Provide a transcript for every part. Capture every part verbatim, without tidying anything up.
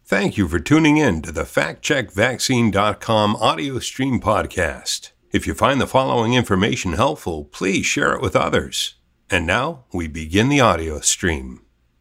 Thank you for tuning in to the fact check vaccine dot com audio stream podcast. If you find the following information helpful, please share it with others. And now we begin the audio stream.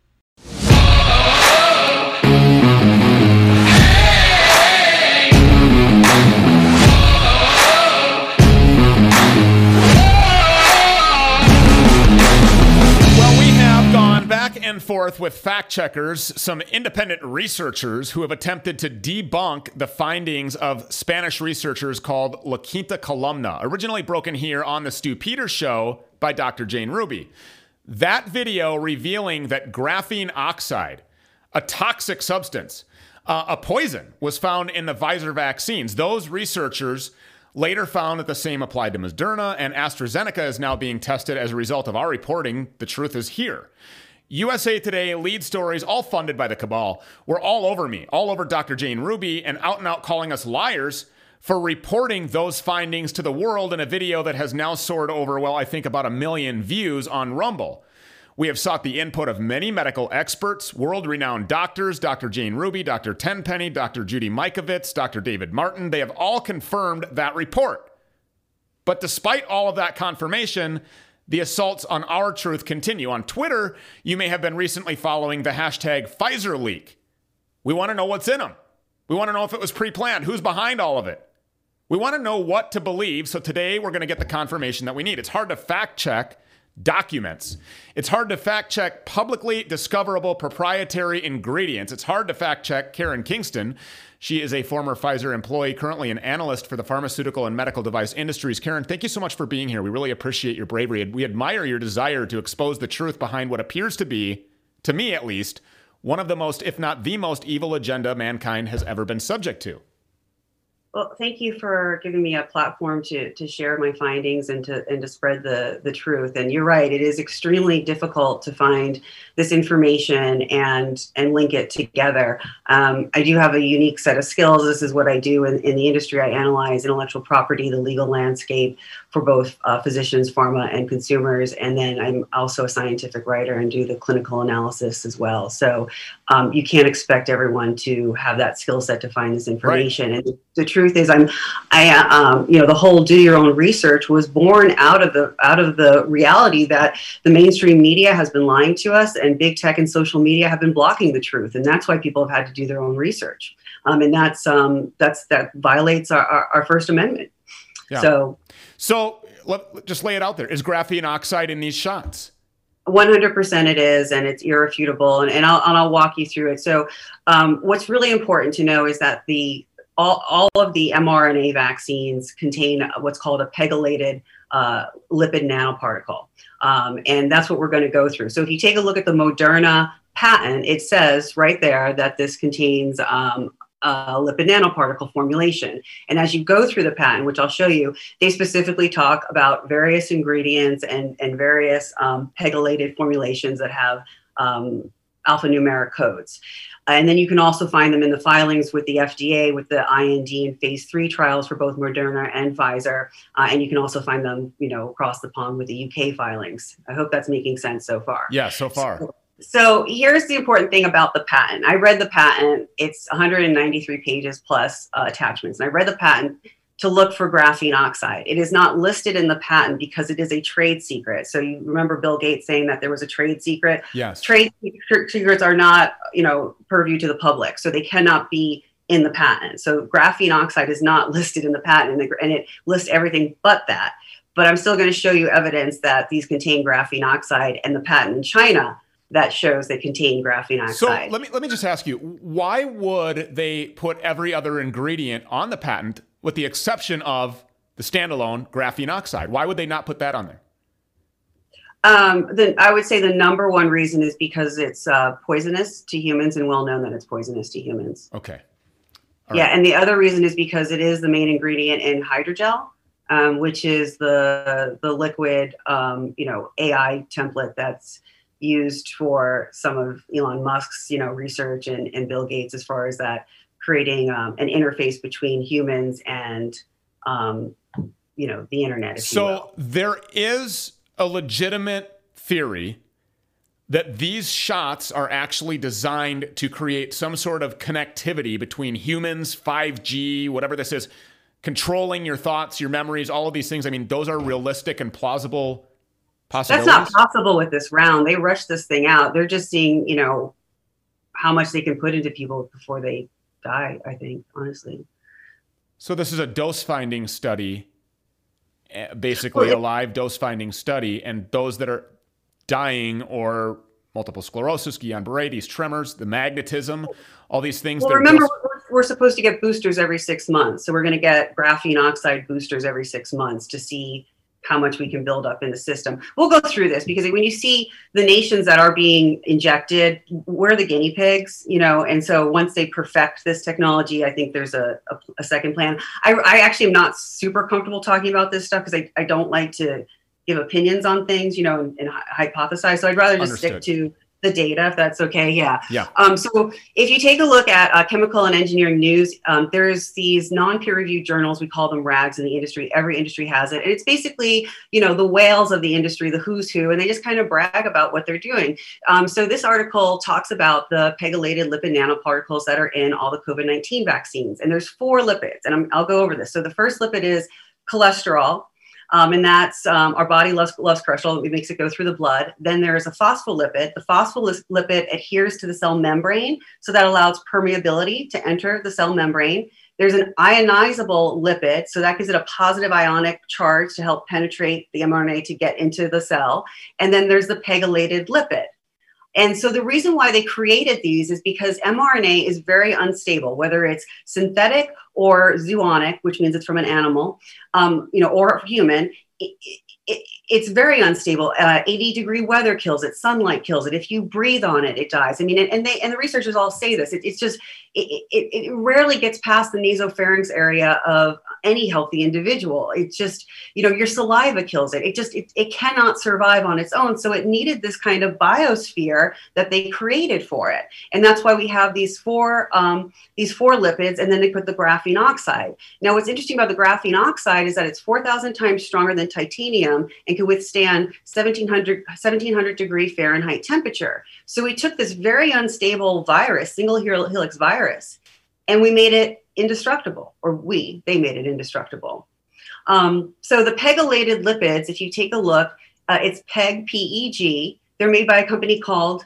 Back and forth with fact checkers, some independent researchers who have attempted to debunk the findings of Spanish researchers called La Quinta Columna, originally broken here on the Stu Peters Show by Doctor Jane Ruby. That video revealing that graphene oxide, a toxic substance, uh, a poison, was found in the Pfizer vaccines. Those researchers later found that the same applied to Moderna, and AstraZeneca is now being tested as a result of our reporting. The truth is here. U S A Today lead stories, all funded by the cabal, were all over me, all over Doctor Jane Ruby, and out and out calling us liars for reporting those findings to the world in a video that has now soared over, well, I think about a million views on Rumble. We have sought the input of many medical experts, world-renowned doctors, Doctor Jane Ruby, Doctor Tenpenny, Doctor Judy Mikovits, Doctor David Martin. They have all confirmed that report. But despite all of that confirmation, the assaults on our truth continue. On Twitter, you may have been recently following the hashtag Pfizer leak. We want to know what's in them. We want to know if it was pre-planned. Who's behind all of it? We want to know what to believe. So today we're going to get the confirmation that we need. It's hard to fact check documents. It's hard to fact check publicly discoverable proprietary ingredients. It's hard to fact check Karen Kingston. She is a former Pfizer employee, currently an analyst for the pharmaceutical and medical device industries. Karen, thank you so much for being here. We really appreciate your bravery. We admire your desire to expose the truth behind what appears to be, to me at least, one of the most, if not the most evil agenda mankind has ever been subject to. Well, thank you for giving me a platform to to share my findings and to and to spread the the truth. And you're right, it is extremely difficult to find this information and and link it together. Um, I do have a unique set of skills. This is what I do in, in the industry. I analyze intellectual property, the legal landscape for both uh, physicians, pharma, and consumers. And then I'm also a scientific writer and do the clinical analysis as well. So um, you can't expect everyone to have that skill set to find this information. Right. And the truth is, I'm, I, uh, um, you know, the whole do your own research was born out of the out of the reality that the mainstream media has been lying to us, and big tech and social media have been blocking the truth, and that's why people have had to do their own research, um, and that's um, that's that violates our, our, our First Amendment. Yeah. So, so let, just lay it out there. Is graphene oxide in these shots? one hundred percent it is, and it's irrefutable, and, and, I'll, and I'll walk you through it. So um, what's really important to know is that the All, all of the mRNA vaccines contain what's called a pegylated uh, lipid nanoparticle. Um, and that's what we're going to go through. So if you take a look at the Moderna patent, it says right there that this contains um, a lipid nanoparticle formulation. And as you go through the patent, which I'll show you, they specifically talk about various ingredients and, and various um, pegylated formulations that have um, alphanumeric codes. And then you can also find them in the filings with the F D A, with the I N D and phase three trials for both Moderna and Pfizer. Uh, and you can also find them, you know, across the pond with the U K filings. I hope that's making sense so far. Yeah, so far. So, so here's the important thing about the patent. I read the patent. It's one hundred ninety-three pages plus uh, attachments. And I read the patent to look for graphene oxide. It is not listed in the patent because it is a trade secret. So you remember Bill Gates saying that there was a trade secret? Yes. Trade secrets are not, you know, purview to the public, so they cannot be in the patent. So graphene oxide is not listed in the patent, and, the, and it lists everything but that. But I'm still going to show you evidence that these contain graphene oxide, and the patent in China that shows they contain graphene oxide. So let me let me just ask you, why would they put every other ingredient on the patent with the exception of the standalone graphene oxide? Why would they not put that on there? Um, then I would say the number one reason is because it's uh, poisonous to humans, and well known that it's poisonous to humans. Okay. All yeah, right. And the other reason is because it is the main ingredient in hydrogel, um, which is the the liquid, um, you know, A I template that's used for some of Elon Musk's, you know, research and, and Bill Gates as far as that creating um, an interface between humans and, um, you know, the internet. If so you will. There is a legitimate theory that these shots are actually designed to create some sort of connectivity between humans, five G, whatever this is, controlling your thoughts, your memories, all of these things. I mean, those are realistic and plausible possibilities. That's not possible with this round. They rushed this thing out. They're just seeing, you know, how much they can put into people before they die, I think, honestly. So this is a dose-finding study, basically a live dose-finding study, and those that are dying or multiple sclerosis, Guillain-Barré, these tremors, the magnetism, all these things. Well, remember, just... we're, we're supposed to get boosters every six months. So we're going to get graphene oxide boosters every six months to see how much we can build up in the system. We'll go through this because when you see the nations that are being injected, we're the guinea pigs, you know, and so once they perfect this technology, I think there's a, a, a second plan. I, I actually am not super comfortable talking about this stuff because I, I don't like to give opinions on things, you know, and, and hypothesize. So I'd rather just Understood. stick to the data, if that's okay. Yeah. Yeah. Um, so if you take a look at uh, Chemical and Engineering News, um, there's these non-peer-reviewed journals. We call them rags in the industry. Every industry has it. And it's basically, you know, the whales of the industry, the who's who, and they just kind of brag about what they're doing. Um, so this article talks about the pegylated lipid nanoparticles that are in all the COVID nineteen vaccines. And there's four lipids, and I'm, I'll go over this. So the first lipid is cholesterol. Um, and that's um, our body loves, loves cholesterol. It makes it go through the blood. Then there's a phospholipid. The phospholipid adheres to the cell membrane, so that allows permeability to enter the cell membrane. There's an ionizable lipid, so that gives it a positive ionic charge to help penetrate the mRNA to get into the cell. And then there's the pegylated lipid. And so the reason why they created these is because mRNA is very unstable, whether it's synthetic or zoonic, which means it's from an animal, um, you know, or human. It, it, it's very unstable. Uh, eighty degree weather kills it. Sunlight kills it. If you breathe on it, it dies. I mean, and they and the researchers all say this. It, it's just it, it, it rarely gets past the nasopharynx area of any healthy individual. It's just, you know, your saliva kills it. It just it, it cannot survive on its own. So it needed this kind of biosphere that they created for it, and that's why we have these four um, these four lipids, and then they put the graphene oxide. Now, what's interesting about the graphene oxide is that it's four thousand times stronger than titanium and can withstand seventeen hundred, seventeen hundred degree Fahrenheit temperature. So we took this very unstable virus, single helix virus, and we made it indestructible, or we, they made it indestructible. Um, so the pegylated lipids, if you take a look, uh, it's PEG, P E G. They're made by a company called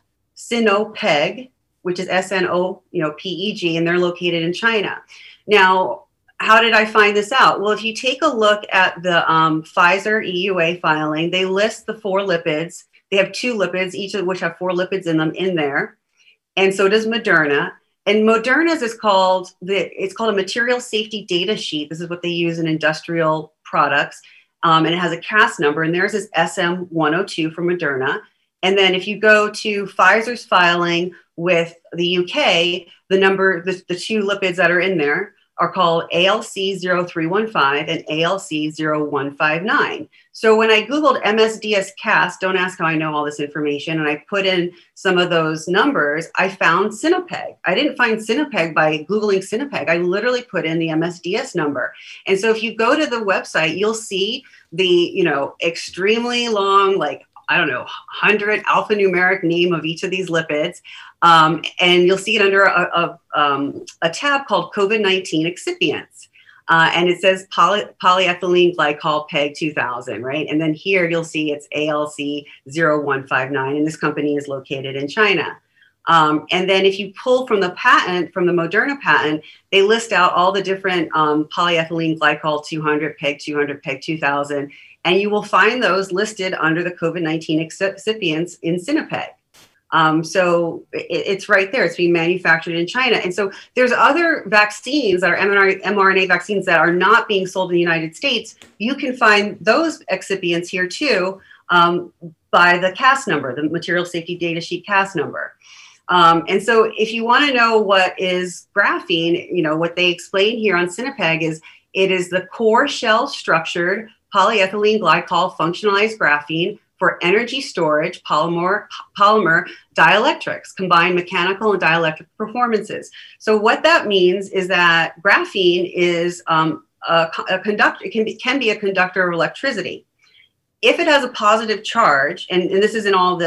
Sinopeg, which is S N O, you know, P E G, and they're located in China. Now, how did I find this out? Well, if you take a look at the um, Pfizer E U A filing, they list the four lipids. They have two lipids, each of which have four lipids in them in there. And so does Moderna. And Moderna's is called, the, it's called a material safety data sheet. This is what they use in industrial products. Um, and it has a C A S number, and theirs is S M one oh two for Moderna. And then if you go to Pfizer's filing with the U K, the number, the, the two lipids that are in there are called A L C zero three one five and A L C zero one five nine. So when I Googled M S D S C A S, don't ask how I know all this information, and I put in some of those numbers, I found Sinopeg. I didn't find Sinopeg by Googling Sinopeg. I literally put in the M S D S number. And so if you go to the website, you'll see the, you know, extremely long, like, I don't know, one hundred alphanumeric name of each of these lipids. Um, and you'll see it under a, a, um, a tab called COVID nineteen excipients. Uh, and it says poly, polyethylene glycol PEG two thousand, right? And then here you'll see it's A L C zero one five nine, and this company is located in China. Um, and then if you pull from the patent, from the Moderna patent, they list out all the different um, polyethylene glycol two hundred, PEG two hundred, PEG two thousand, and you will find those listed under the COVID nineteen excipients in Sinopeg. Um, so it, it's right there. It's being manufactured in China. And so there's other vaccines that are mRNA vaccines that are not being sold in the United States. You can find those excipients here too um, by the C A S number, the Material Safety Data Sheet C A S number. Um, and so if you want to know what is graphene, you know, what they explain here on Sinopeg is it is the core shell structured polyethylene glycol functionalized graphene for energy storage, polymer, polymer dielectrics, combined mechanical and dielectric performances. So what that means is that graphene is um, a, a conductor, it can be, can be a conductor of electricity. If it has a positive charge, and, and this is in all the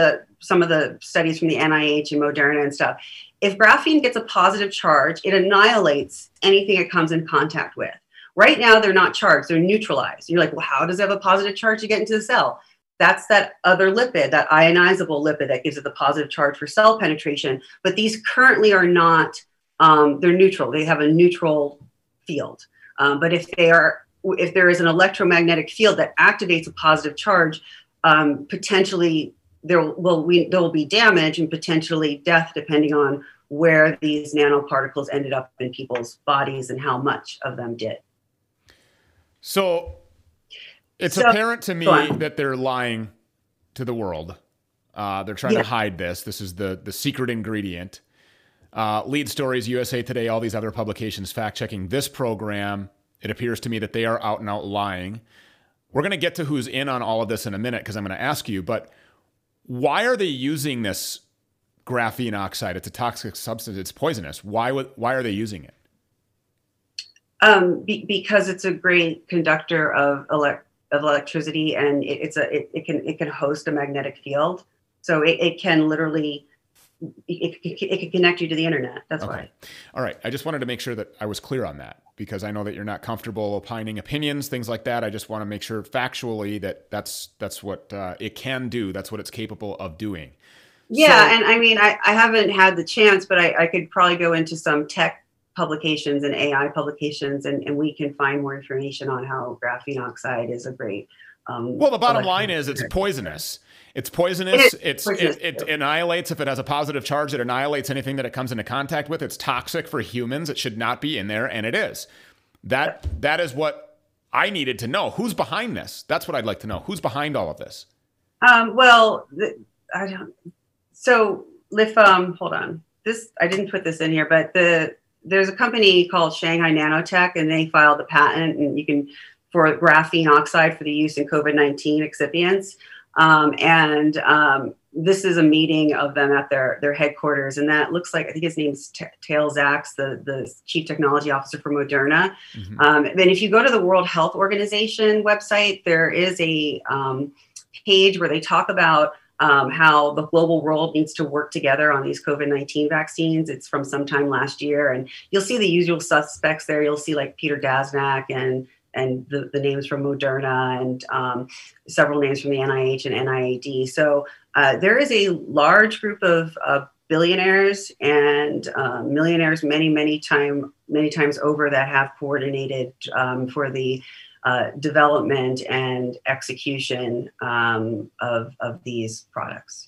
some of the studies from the N I H and Moderna and stuff. If graphene gets a positive charge, it annihilates anything it comes in contact with. Right now, they're not charged, they're neutralized. You're like, well, how does it have a positive charge to get into the cell? That's that other lipid, that ionizable lipid that gives it the positive charge for cell penetration. But these currently are not, um, they're neutral. They have a neutral field. Um, but if they are, if there is an electromagnetic field that activates a positive charge, um, potentially there will, we, there will be damage and potentially death depending on where these nanoparticles ended up in people's bodies and how much of them did. So it's so, apparent to me that they're lying to the world. Uh, they're trying yeah. to hide this. This is the, the secret ingredient. Uh, lead stories, U S A Today, all these other publications fact-checking this program. It appears to me that they are out and out lying. We're going to get to who's in on all of this in a minute because I'm going to ask you, but why are they using this graphene oxide? It's a toxic substance. It's poisonous. Why would, why are they using it? Um, be, because it's a great conductor of, elect, of electricity, and it, it's a it, it can it can host a magnetic field, so it, it can literally it, it, it can connect you to the internet. That's okay. why. All right. I just wanted to make sure that I was clear on that because I know that you're not comfortable opining opinions, things like that. I just want to make sure factually that that's that's what uh, it can do. That's what it's capable of doing. Yeah, so, and I mean, I, I haven't had the chance, but I, I could probably go into some tech publications and A I publications, and, and we can find more information on how graphene oxide is a great. Um, well, the bottom line is it's poisonous. It's poisonous. It it's poisonous. It, it annihilates if it has a positive charge. It annihilates anything that it comes into contact with. It's toxic for humans. It should not be in there, and it is. That that is what I needed to know. Who's behind this? That's what I'd like to know. Who's behind all of this? Um, well, the, I don't. So if um, hold on, this I didn't put this in here, but the. There's a company called Shanghai Nanotech, and they filed a patent, and you can for graphene oxide for the use in COVID nineteen excipients. Um, and um, this is a meeting of them at their their headquarters, and that looks like I think his name's T- Tal Zaks, the the chief technology officer for Moderna. Mm-hmm. Um, and if you go to the World Health Organization website, there is a um, page where they talk about Um, how the global world needs to work together on these COVID nineteen vaccines. It's from sometime last year, and you'll see the usual suspects there. You'll see like Peter Daszak and and the, the names from Moderna and um, several names from the N I H and N I A D. So uh, there is a large group of uh, billionaires and uh, millionaires, many many time many times over, that have coordinated um, for the Uh, development and execution um, of, of these products.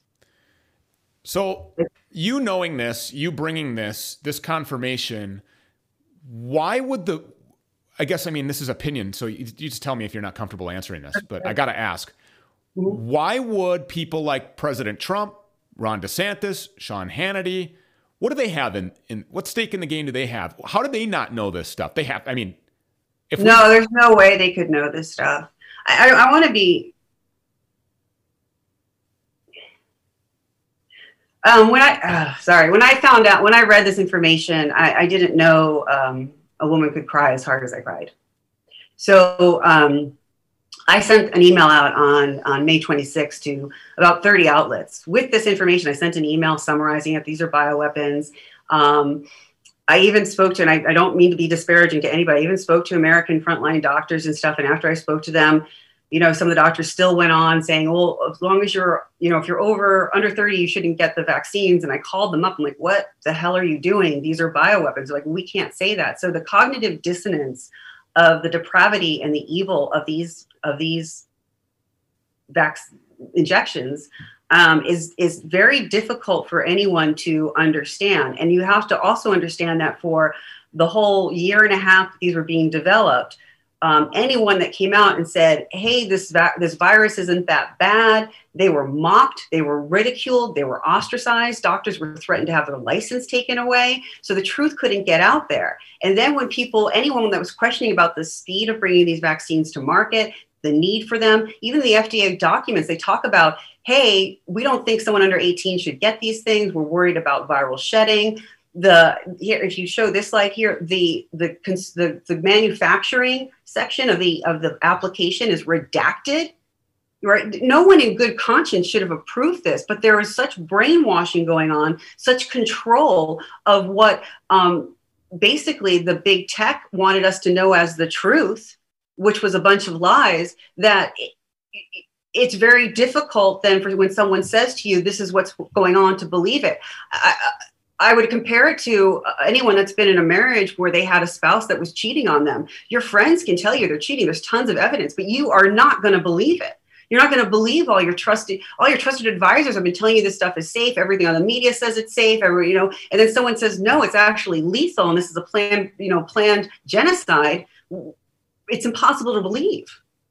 So you knowing this, you bringing this, this confirmation, why would the, I guess, I mean, this is opinion, so you, you just tell me if you're not comfortable answering this, but I got to ask, mm-hmm. why would people like President Trump, Ron DeSantis, Sean Hannity, what do they have in, in what stake in the game do they have? How do they not know this stuff? They have, I mean, If no, we, there's no way they could know this stuff. I, I, I want to be. Um, when I uh, sorry, when I found out, when I read this information, I, I didn't know um, a woman could cry as hard as I cried. So um, I sent an email out on on May twenty-sixth to about thirty outlets with this information. I sent an email summarizing it. These are bioweapons. Um, I even spoke to, and I, I don't mean to be disparaging to anybody, I even spoke to American frontline doctors and stuff. And after I spoke to them, you know, some of the doctors still went on saying, well, as long as you're, you know, if you're over under thirty, you shouldn't get the vaccines. And I called them up. I'm like, what the hell are you doing? These are bioweapons. They're like, we can't say that. So the cognitive dissonance of the depravity and the evil of these, of these vac- injections Um, is is very difficult for anyone to understand. And you have to also understand that for the whole year and a half that these were being developed, um, anyone that came out and said, hey, this, va- this virus isn't that bad, they were mocked, they were ridiculed, they were ostracized, doctors were threatened to have their license taken away. So the truth couldn't get out there. And then when people, anyone that was questioning about the speed of bringing these vaccines to market, the need for them, even the F D A documents, they talk about, hey, we don't think someone under eighteen should get these things. We're worried about viral shedding. The here, if you show this slide here, the the the, the manufacturing section of the of the application is redacted. Right? No one in good conscience should have approved this, but there is such brainwashing going on, such control of what um, basically the big tech wanted us to know as the truth, which was a bunch of lies, that it, it's very difficult then for when someone says to you, this is what's going on, to believe it. I, I would compare it to anyone that's been in a marriage where they had a spouse that was cheating on them. Your friends can tell you they're cheating. There's tons of evidence, but you are not going to believe it. You're not going to believe all your trusted, all your trusted advisors have been telling you this stuff is safe. Everything on the media says it's safe. Every, you know, and then someone says, no, it's actually lethal. And this is a planned, you know, planned genocide. It's impossible to believe.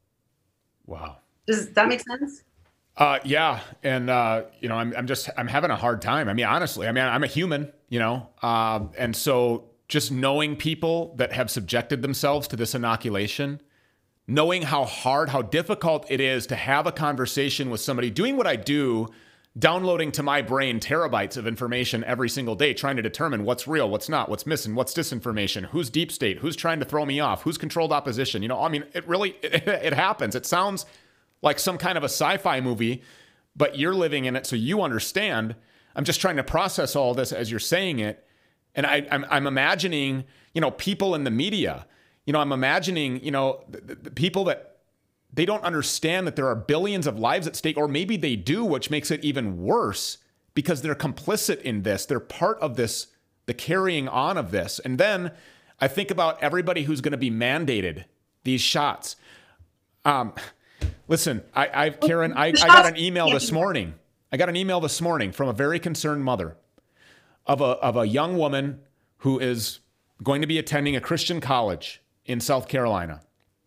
Wow. Does that make sense? Uh, yeah. And, uh, you know, I'm, I'm just, I'm having a hard time. I mean, honestly, I mean, I'm a human, you know, um, and so just knowing people that have subjected themselves to this inoculation, knowing how hard, how difficult it is to have a conversation with somebody, doing what I do, downloading to my brain terabytes of information every single day, trying to determine what's real, what's not, what's missing, what's disinformation, who's deep state, who's trying to throw me off, who's controlled opposition. You know, I mean, it really, it, it happens. It sounds like some kind of a sci-fi movie, but you're living in it, so you understand. I'm just trying to process all this as you're saying it. And I, I'm, I'm imagining, you know, people in the media. You know, I'm imagining, you know, the, the people that they don't understand that there are billions of lives at stake, or maybe they do, which makes it even worse because they're complicit in this. They're part of this, the carrying on of this. And then I think about everybody who's going to be mandated these shots. Um, listen, I, I Karen, I, I got an email this morning. I got an email this morning from a very concerned mother of a of a young woman who is going to be attending a Christian college in South Carolina.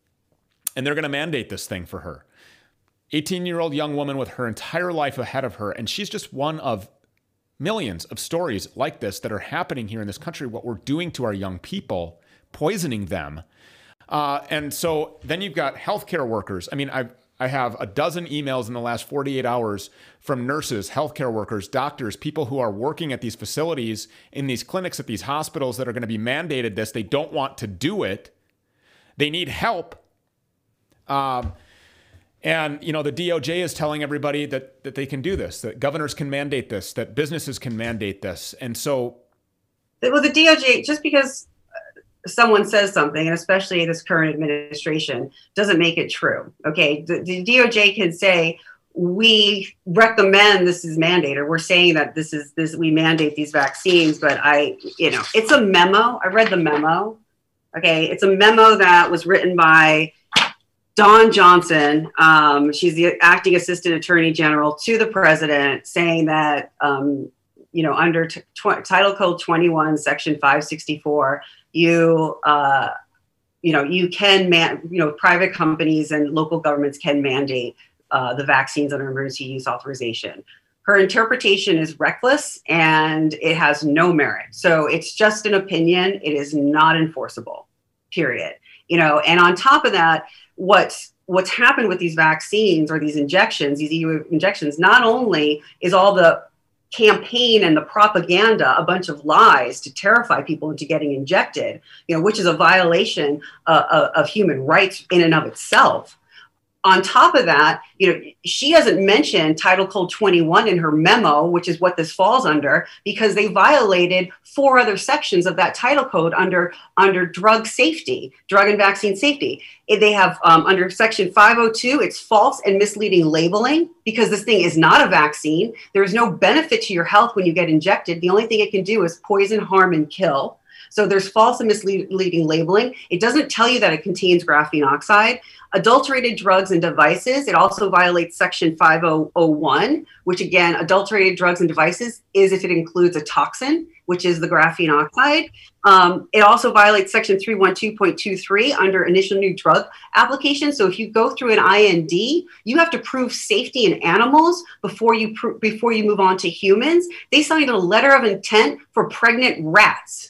And they're going to mandate this thing for her. eighteen-year-old young woman with her entire life ahead of her. And she's just one of millions of stories like this that are happening here in this country, what we're doing to our young people, poisoning them. Uh, and so then you've got healthcare workers. I mean, I've, I have a dozen emails in the last forty-eight hours from nurses, healthcare workers, doctors, people who are working at these facilities, in these clinics, at these hospitals that are going to be mandated this. They don't want to do it. They need help. Um, and, you know, the D O J is telling everybody that, that they can do this, that governors can mandate this, that businesses can mandate this. And so. Well, the D O J, just because someone says something, and especially this current administration, doesn't make it true. Okay. The, the D O J can say, we recommend this is mandated. We're saying that this is this, we mandate these vaccines, but I, you know, it's a memo. I read the memo. Okay. It's a memo that was written by Dawn Johnson. Um, she's the acting assistant attorney general to the president, saying that, um, you know, under t- tw- Title Code twenty-one, Section five sixty-four, you, uh, you know, you can, man- you know, private companies and local governments can mandate uh, the vaccines under emergency use authorization. Her interpretation is reckless and it has no merit. So it's just an opinion. It is not enforceable, period. You know, and on top of that, what's what's happened with these vaccines or these injections, these E U injections, not only is all the campaign and the propaganda a bunch of lies to terrify people into getting injected, you know, which is a violation uh, of, of human rights in and of itself. On top of that, you know, she doesn't mention Title Code twenty-one in her memo, which is what this falls under, because they violated four other sections of that title code under, under drug safety, drug and vaccine safety. They have um, under Section five oh two, it's false and misleading labeling, because this thing is not a vaccine. There is no benefit to your health when you get injected. The only thing it can do is poison, harm, and kill. So there's false and misleading labeling. It doesn't tell you that it contains graphene oxide. Adulterated drugs and devices, it also violates Section five oh one, which again, adulterated drugs and devices is if it includes a toxin, which is the graphene oxide. Um, it also violates Section three twelve point two three under initial new drug application. So if you go through an I N D, you have to prove safety in animals before you pr- before you move on to humans. They signed a letter of intent for pregnant rats.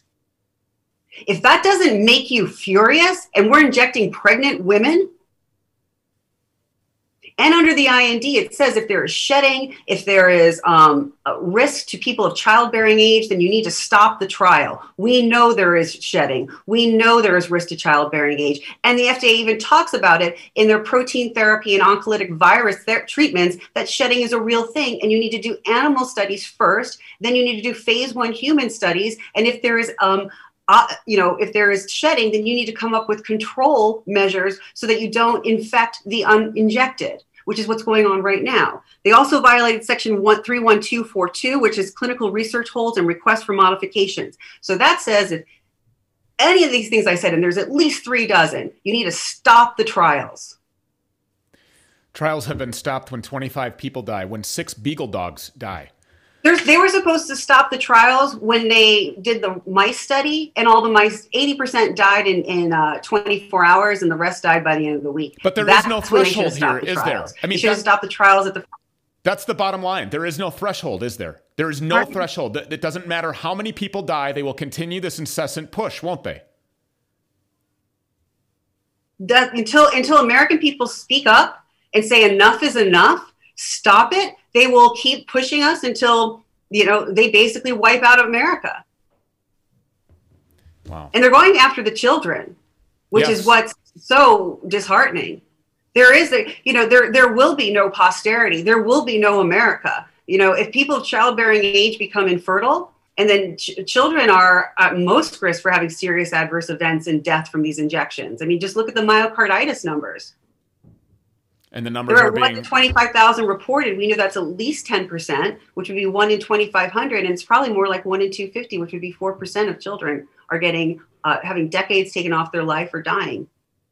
If that doesn't make you furious, and we're injecting pregnant women, And under the I N D, it says if there is shedding, if there is um, a risk to people of childbearing age, then you need to stop the trial. We know there is shedding. We know there is risk to childbearing age. And the F D A even talks about it in their protein therapy and oncolytic virus ther- treatments, that shedding is a real thing. And you need to do animal studies first. Then you need to do phase one human studies. And if there is um, Uh, you know, if there is shedding, then you need to come up with control measures so that you don't infect the uninjected, which is what's going on right now. They also violated section three one two four two, which is clinical research holds and requests for modifications. So that says if any of these things I said, and there's at least three dozen, you need to stop the trials. Trials have been stopped when twenty-five people die, when six beagle dogs die. There's, they were supposed to stop the trials when they did the mice study, and all the mice, eighty percent died in, in uh, twenty-four hours, and the rest died by the end of the week. But there That's is no when they threshold should've here, stopped the is there? trials. I mean, they should have that- stopped the trials at the. That's the bottom line. There is no threshold, is there? There is no Pardon? threshold. It it doesn't matter how many people die, they will continue this incessant push, won't they? That, until until American people speak up and say enough is enough, stop it, they will keep pushing us until, you know, they basically wipe out America. Wow. And they're going after the children, which Yes. is what's so disheartening. There is, a, you know, there there will be no posterity. There will be no America. You know, if people of childbearing age become infertile, and then ch- children are at most risk for having serious adverse events and death from these injections. I mean, just look at the myocarditis numbers. And the numbers There are are one being... in twenty-five thousand reported. We know that's at least ten percent, which would be one in twenty-five hundred. And it's probably more like one in two hundred fifty, which would be four percent of children are getting, uh, having decades taken off their life or dying.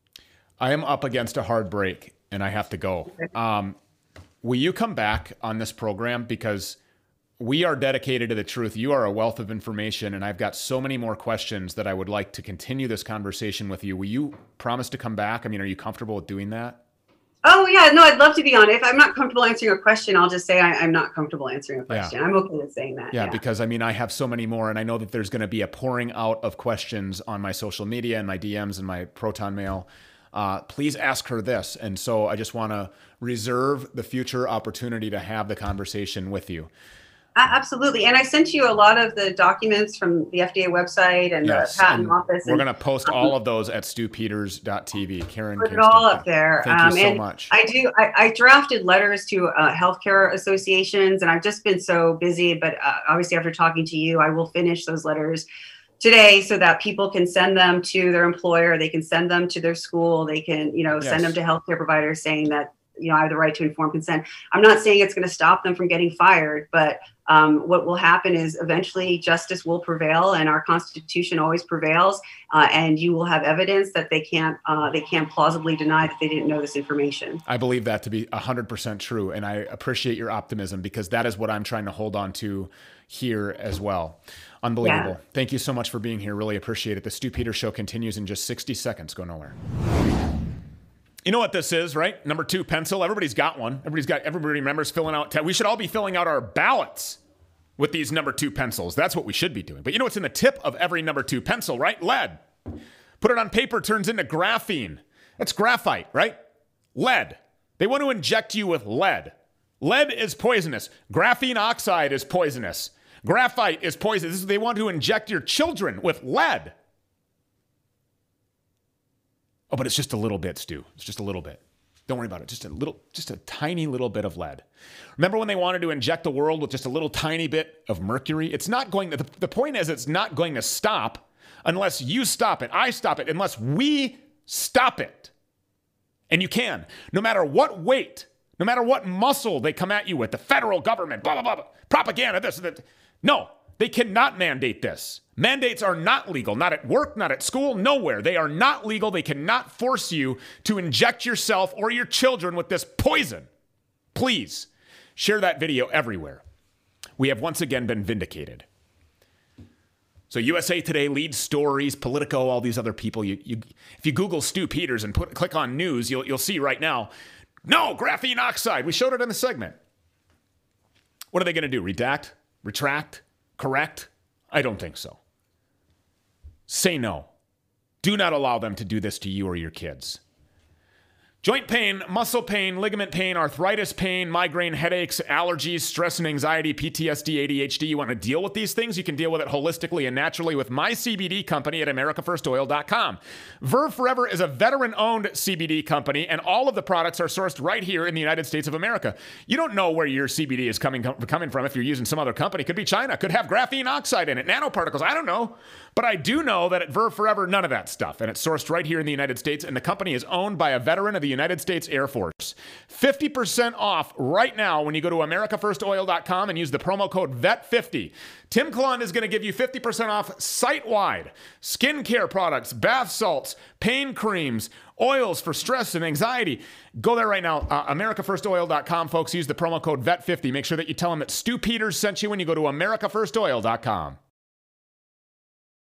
I am up against a hard break, and I have to go. Um, will you come back on this program? Because we are dedicated to the truth. You are a wealth of information, and I've got so many more questions that I would like to continue this conversation with you. Will you promise to come back? I mean, are you comfortable with doing that? Oh, yeah. No, I'd love to be on. If I'm not comfortable answering a question, I'll just say I, I'm not comfortable answering a question. Yeah. I'm okay with saying that. Yeah, yeah, because I mean, I have so many more, and I know that there's going to be a pouring out of questions on my social media and my D Ms and my Proton Mail. Uh, please ask her this. And so I just want to reserve the future opportunity to have the conversation with you. Absolutely. And I sent you a lot of the documents from the F D A website and Yes, the patent and office. We're and, going to post all of those at stu peters dot t v. Karen put it Kingston, all up there. Thank um, you so and much. I do. I, I drafted letters to uh, healthcare associations, and I've just been so busy. But uh, obviously, after talking to you, I will finish those letters today so that people can send them to their employer. They can send them to their school. They can, you know, Yes. send them to healthcare providers saying that, you know, I have the right to informed consent. I'm not saying it's going to stop them from getting fired, but um, what will happen is eventually justice will prevail, and our Constitution always prevails. Uh, and you will have evidence that they can't uh, they can't plausibly deny that they didn't know this information. I believe that to be one hundred percent true, and I appreciate your optimism because that is what I'm trying to hold on to here as well. Unbelievable. Yeah. Thank you so much for being here. Really appreciate it. The Stu Peters Show continues in just sixty seconds. Go nowhere. You know what this is, right? Number two pencil. Everybody's got one. Everybody's got, everybody remembers filling out. Te- we should all be filling out our ballots with these number two pencils. That's what we should be doing. But you know what's in the tip of every number two pencil, right? Lead. Put it on paper, turns into graphene. That's graphite, right? Lead. They want to inject you with lead. Lead is poisonous. Graphene oxide is poisonous. Graphite is poisonous. They want to inject your children with lead. Oh, but it's just a little bit, Stu. It's just a little bit. Don't worry about it. Just a little, just a tiny little bit of lead. Remember when they wanted to inject the world with just a little tiny bit of mercury? It's not going to, the, the point is it's not going to stop unless you stop it. I stop it, unless we stop it. And you can. No matter what weight, no matter what muscle they come at you with, the federal government, blah, blah, blah, blah propaganda, this, that. No, they cannot mandate this. Mandates are not legal, not at work, not at school, nowhere. They are not legal. They cannot force you to inject yourself or your children with this poison. Please share that video everywhere. We have once again been vindicated. So U S A Today, lead stories, Politico, all these other people. You, you, if you Google Stu Peters and put, click on news, you'll, you'll see right now, no, graphene oxide. We showed it in the segment. What are they going to do? Redact? Retract? Correct? I don't think so. Say no. Do not allow them to do this to you or your kids. Joint pain, muscle pain, ligament pain, arthritis pain, migraine, headaches, allergies, stress and anxiety, P T S D, A D H D. You want to deal with these things? You can deal with it holistically and naturally with my C B D company at America First Oil dot com. Verve Forever is a veteran-owned C B D company, and all of the products are sourced right here in the United States of America. You don't know where your C B D is coming, coming from if you're using some other company. Could be China. Could have graphene oxide in it, nanoparticles. I don't know. But I do know that at Verve Forever, none of that stuff. And it's sourced right here in the United States, and the company is owned by a veteran of the United States Air Force. fifty percent off right now when you go to America First Oil dot com and use the promo code V E T fifty. Tim Klund is going to give you fifty percent off site-wide. Skincare products, bath salts, pain creams, oils for stress and anxiety. Go there right now, uh, America First Oil dot com, folks. Use the promo code V E T fifty. Make sure that you tell them that Stu Peters sent you when you go to America First Oil dot com.